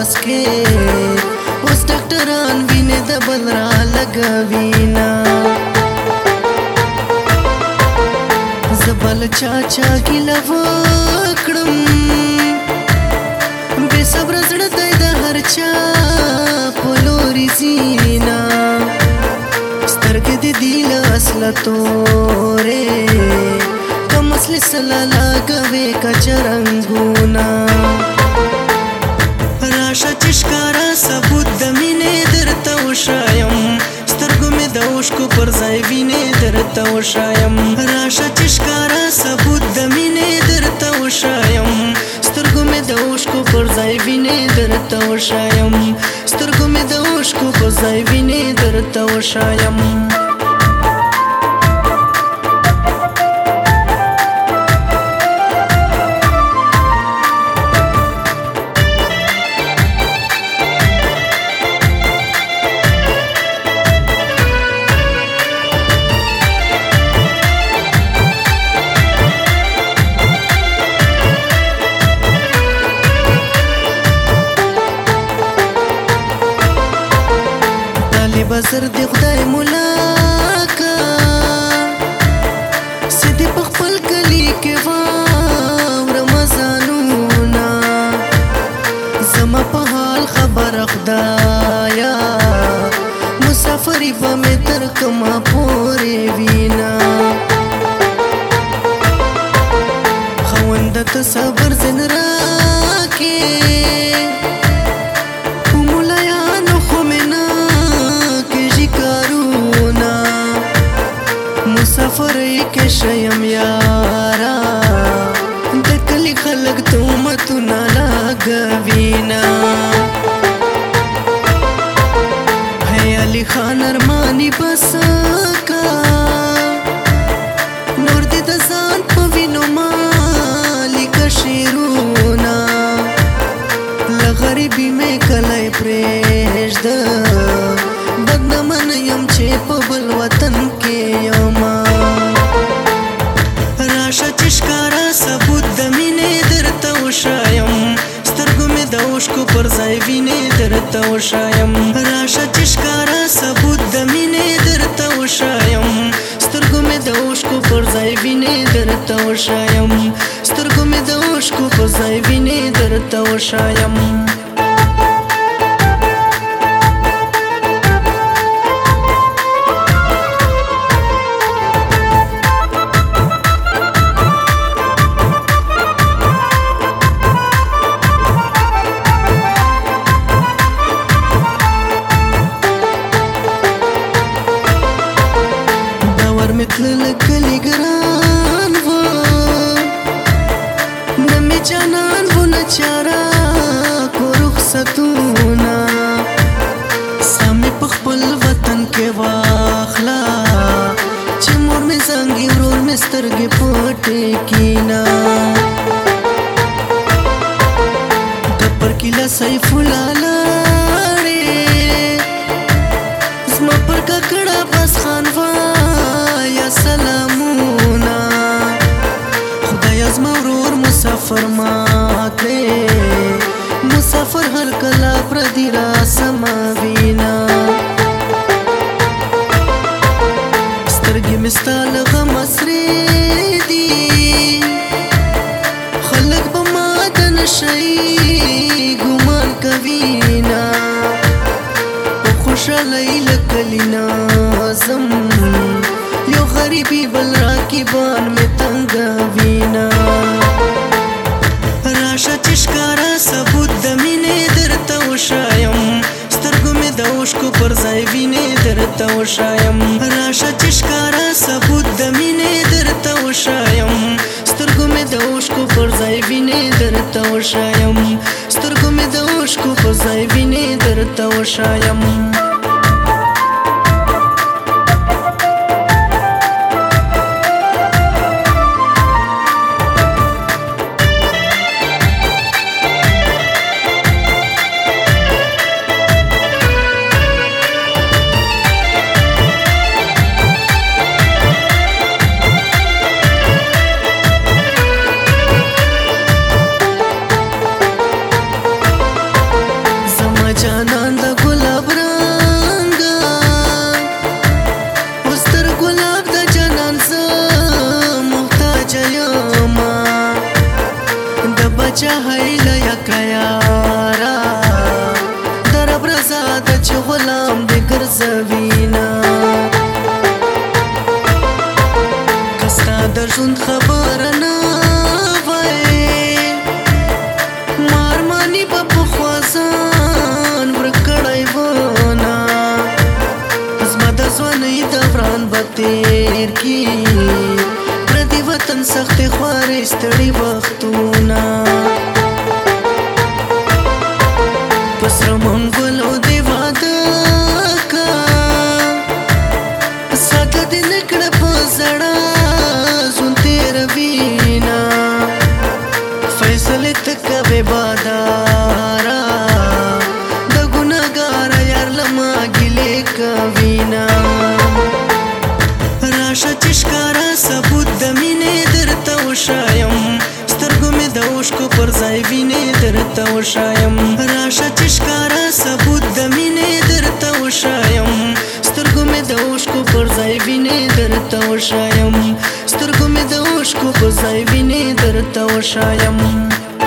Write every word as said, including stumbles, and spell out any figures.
لاس کې اوس ډاکټران وینې د بل را لګوینا زبل چا چا ګیله وکړم بې صبره زړه دی د هر چا په لورې ځینا سترګې دې دي له اصله تورې کم اصلي سله لګوې کچه رنګونه راشه چې ښکاره ثبوت د مینې درته وښایم سترګو مې د اوښکو پر ځای وینې درته وښایم راشه چې ښکاره ثبوت د مینې درته وښایم سترګو مې د اوښکو پر ځای وینې درته وښایم سترګو مې د اوښکو پر ځای وینې درته وښایم بزر دی خدای مولا کا سیدی په خپل کلی کې واور مزانونا زما په حال خبر خدایا مسافری به مې تر کومه پورې وینا خوند ته صبر زن راکې مسافرۍ کې شیم یارا د کلی خلک تهمتونه لګوینا هی علي خان ارماني بس کا نور دې د ځان په وینو مالکه شعرونه له غریبي مې کلی پرېږده بدنامه نه یم چې په بل وطن کې یما راشه چې ښکاره ثبوت د مینې درته وښایم سترګو مې د اوښکو پر ځای وینې درته وښایم راشه چې ښکاره ثبوت د مینې درته وښایم سترګو مې د اوښکو پر ځای وینې درته وښایم سترګو مې د اوښکو پر ځای وینې درته وښایم متلل کلی ګران و نه مې جانان و نه چاره کو رخصتونه سمې په خپل وطن کې واخلا چې مور مې زنګي ورور مې سترګې پټې کینا د پر کله سیف لاله زما پر ککړه بس خان سلامونا خدای از ما ورور مسافر ماته مسافر هر کلا پردی را سماوینا سترګې مې ستا له غمه سرې دي خلک به ماته نشي ګمان کوینا په خوشحالۍ له کلي نازم یو غریبی بل راکیبان می تنګوینا راشه چې ښکاره ثبوت د مینې درته وښایم سترګو مې د اوښکو پر ځای وینې درته وښایم راشه چې ښکاره ثبوت د مینې درته وښایم سترګو مې د اوښکو پر ځای وینې درته وښایم سترګو مې د اوښکو پر ځای وینې درته وښایم ګرځوینا کستا د ژوند خبر نه وای مارمانی په پخوازان ورکړای ونا زما د ځوانۍ دوران به تیر کی پردي وطن سخت خوارې ستړي وختونه پسر منګلو دی واده کا ساده دې نکړه په زړه زون تیر وینا فیصله تکوي بادارا د ګناګار یار لما ګلې کوینا راشه چشکارا ثبوت د مینې درته وشایم سترګو مې د اوښکو پر ځای وینې درته وشایم راشه چشکارا ثبوت د مینې درته وشایم سترګو مې د اوښکو پر ځای وینې درته وشایم سترګو مې د اوښکو پر ځای وینې درته وشایم